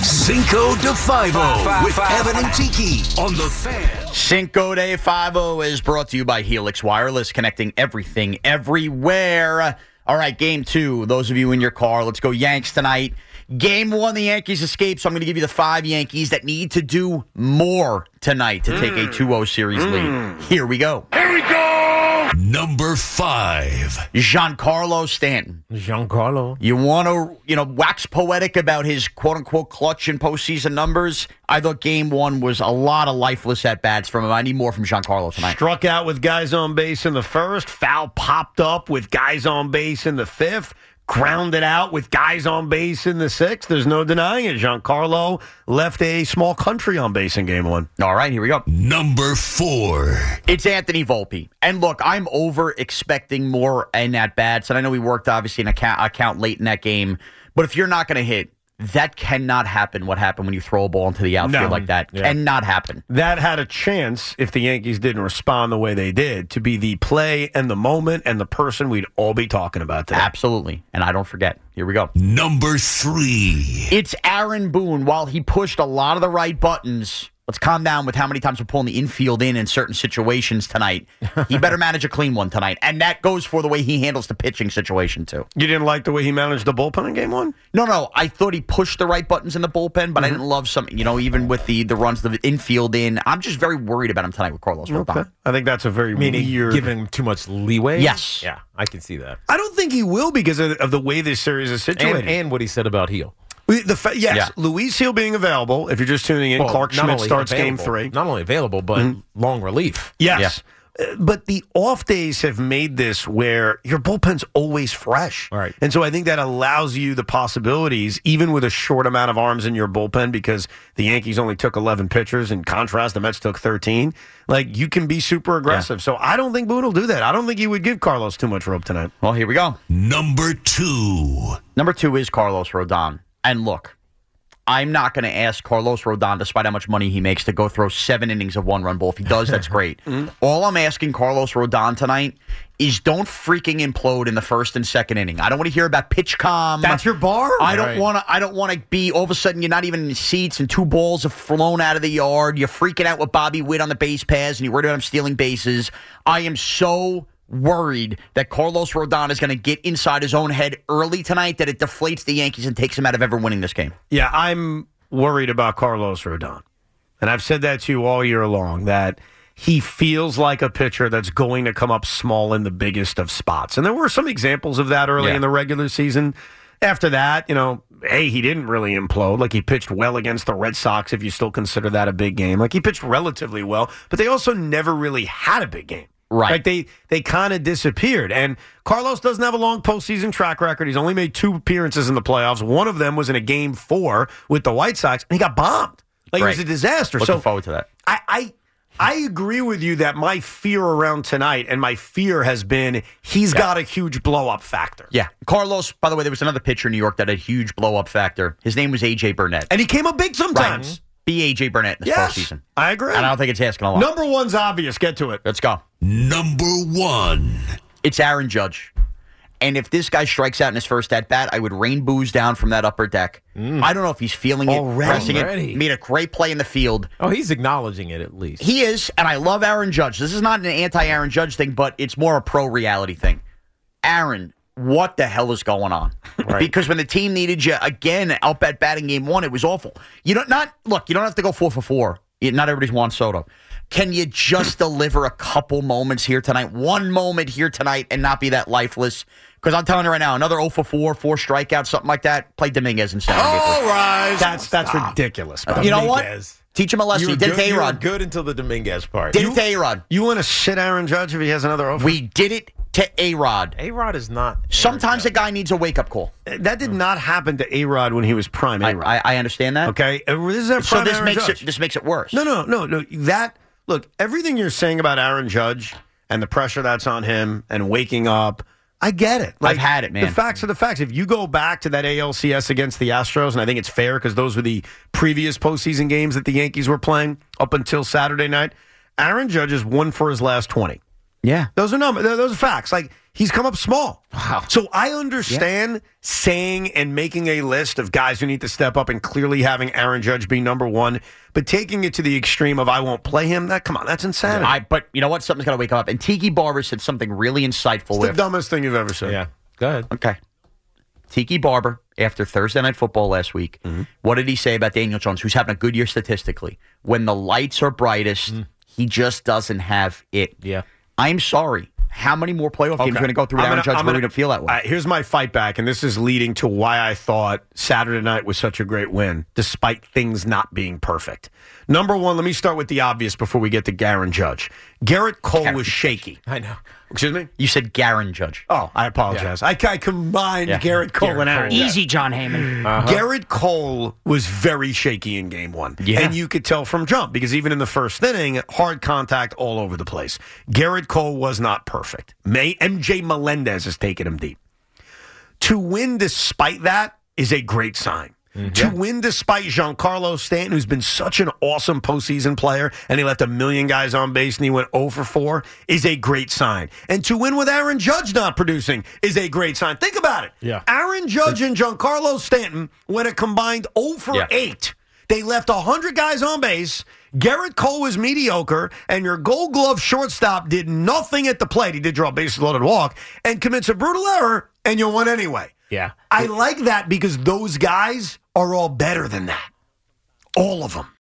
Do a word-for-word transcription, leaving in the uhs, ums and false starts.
Cinco de Five-O with Evan and Tiki on The Fan. Cinco de Five-O is brought to you by Helix Wireless, connecting everything everywhere. All right, game two. Those of you in your car, let's go Yanks tonight. Game one, the Yankees escape, so I'm going to give you the five Yankees that need to do more tonight to mm. take a two oh series mm. lead. Here we go. Here we go! Number five. Giancarlo Stanton. Giancarlo. You want to, you know, wax poetic about his quote-unquote clutch and postseason numbers? I thought game one was a lot of lifeless at-bats from him. I need more from Giancarlo tonight. Struck out with guys on base in the first. Foul popped up with guys on base in the fifth. Grounded out with guys on base in the sixth. There's no denying it. Giancarlo left a small country on base in game one. All right, here we go. Number four. It's Anthony Volpe. And look, I'm over expecting more in at-bats. And I know we worked, obviously, an account, account late in that game. But if you're not going to hit, that cannot happen, what happened when you throw a ball into the outfield no. like that. Yeah. Cannot happen. That had a chance, if the Yankees didn't respond the way they did, to be the play and the moment and the person we'd all be talking about today. Absolutely. And I don't forget. Here we go. Number three. It's Aaron Boone. While he pushed a lot of the right buttons, let's calm down with how many times we're pulling the infield in in certain situations tonight. He better manage a clean one tonight. And that goes for the way he handles the pitching situation, too. You didn't like the way he managed the bullpen in game one? No, no. I thought he pushed the right buttons in the bullpen, but mm-hmm. I didn't love some, you know, even with the, the runs, the infield in. I'm just very worried about him tonight with Carlos Rodon. Okay. I think that's a very Meaning weird... giving him too much leeway? Yes. Yeah, I can see that. I don't think he will because of, of the way this series is situated. And, and what he said about Heel. The fa- yes, yeah. Luis Heel being available. If you're just tuning in, well, Clark Schmidt starts available, game three. Not only available, but mm-hmm. long relief. Yes. Yeah. Uh, but the off days have made this where your bullpen's always fresh. Right. And so I think that allows you the possibilities, even with a short amount of arms in your bullpen, because the Yankees only took eleven pitchers. In contrast, the Mets took thirteen. Like, you can be super aggressive. Yeah. So I don't think Boone will do that. I don't think he would give Carlos too much rope tonight. Well, here we go. Number two. Number two is Carlos Rodon. And look, I'm not going to ask Carlos Rodon, despite how much money he makes, to go throw seven innings of one-run ball. If he does, that's great. mm-hmm. All I'm asking Carlos Rodon tonight is don't freaking implode in the first and second inning. I don't want to hear about pitch calm. That's your bar? I don't right. want to. I don't want to be all of a sudden you're not even in the seats and two balls have flown out of the yard. You're freaking out with Bobby Witt on the base paths and you're worried about him stealing bases. I am so worried that Carlos Rodon is going to get inside his own head early tonight, that it deflates the Yankees and takes him out of ever winning this game. Yeah, I'm worried about Carlos Rodon. And I've said that to you all year long, that he feels like a pitcher that's going to come up small in the biggest of spots. And there were some examples of that early yeah. in the regular season. After that, you know, hey, he didn't really implode. Like, he pitched well against the Red Sox, if you still consider that a big game. Like, he pitched relatively well, but they also never really had a big game. Right. Like they, they kind of disappeared. And Carlos doesn't have a long postseason track record. He's only made two appearances in the playoffs. One of them was in a game four with the White Sox, and he got bombed. Like, right. It was a disaster. Looking so forward to that. I, I I agree with you that my fear around tonight, and my fear has been he's yeah. got a huge blow-up factor. Yeah. Carlos, by the way, there was another pitcher in New York that had a huge blow-up factor. His name was A J Burnett. And he came up big sometimes. Right. Be A J Burnett this yes, postseason. I agree. And I don't think it's asking a lot. Number one's obvious. Get to it. Let's go. Number one. It's Aaron Judge. And if this guy strikes out in his first at-bat, I would rain booze down from that upper deck. Mm. I don't know if he's feeling it, already, pressing already. it. Made a great play in the field. Oh, he's acknowledging it at least. He is, and I love Aaron Judge. This is not an anti-Aaron Judge thing, but it's more a pro-reality thing. Aaron, what the hell is going on? Right. Because when the team needed you again out at batting game one, it was awful. You don't not look. You don't have to go four for four. Not everybody's Juan Soto. Can you just deliver a couple moments here tonight? One moment here tonight and not be that lifeless? Because I'm telling you right now, another oh for four, four strikeouts, something like that. Play Dominguez instead. All right. That's that's Stop. ridiculous. Uh, you know what? Teach him a lesson. He did it to A-Rod. Good until the Dominguez part. Did it to A-Rod. You want to shit Aaron Judge if he has another over? We did it to A-Rod. A-Rod is not. Sometimes a guy needs a wake-up call. That did not happen to A-Rod when he was prime A-Rod. I, I, I understand that. Okay? This is a prime so this Aaron makes Judge. it this makes it worse. No, no, no, no. That look, everything you're saying about Aaron Judge and the pressure that's on him and waking up, I get it. Like, I've had it, man. The facts are the facts. If you go back to that A L C S against the Astros, and I think it's fair because those were the previous postseason games that the Yankees were playing up until Saturday night, Aaron Judge is one for his last twenty. Yeah. Those are numbers. Those are facts. Like, he's come up small. Wow. So I understand yeah. saying and making a list of guys who need to step up and clearly having Aaron Judge be number one, but taking it to the extreme of I won't play him, that come on, that's insanity. I, but you know what? Something's got to wake up. And Tiki Barber said something really insightful. It's with, the dumbest thing you've ever said. Yeah. Go ahead. Okay. Tiki Barber, after Thursday Night Football last week, mm-hmm. what did he say about Daniel Jones, who's having a good year statistically? When the lights are brightest, mm. he just doesn't have it. Yeah. I'm sorry. How many more playoff games okay. are going to go through with Aaron Judge where we don't feel that way? Uh, here's my fight back, and this is leading to why I thought Saturday night was such a great win, despite things not being perfect. Number one, let me start with the obvious before we get to Aaron Judge. Garrett Cole Garrett was shaky. I know. Excuse me? You said Aaron Judge. Oh, I apologize. Yeah. I, I combined yeah. Garrett Cole Garrett and Aaron Cole. Easy, John Heyman. Uh-huh. Garrett Cole was very shaky in game one. Yeah. And you could tell from jump, because even in the first inning, hard contact all over the place. Garrett Cole was not perfect. May, M J Melendez has taken him deep. To win despite that is a great sign. Mm-hmm. To win despite Giancarlo Stanton, who's been such an awesome postseason player, and he left a million guys on base and he went oh for four, is a great sign. And to win with Aaron Judge not producing is a great sign. Think about it. Yeah. Aaron Judge and Giancarlo Stanton went a combined oh for eight. They left one hundred guys on base. Garrett Cole was mediocre, and your Gold Glove shortstop did nothing at the plate. He did draw a bases loaded walk and commits a brutal error, and you won anyway. Yeah. I like that because those guys are all better than that. All of them.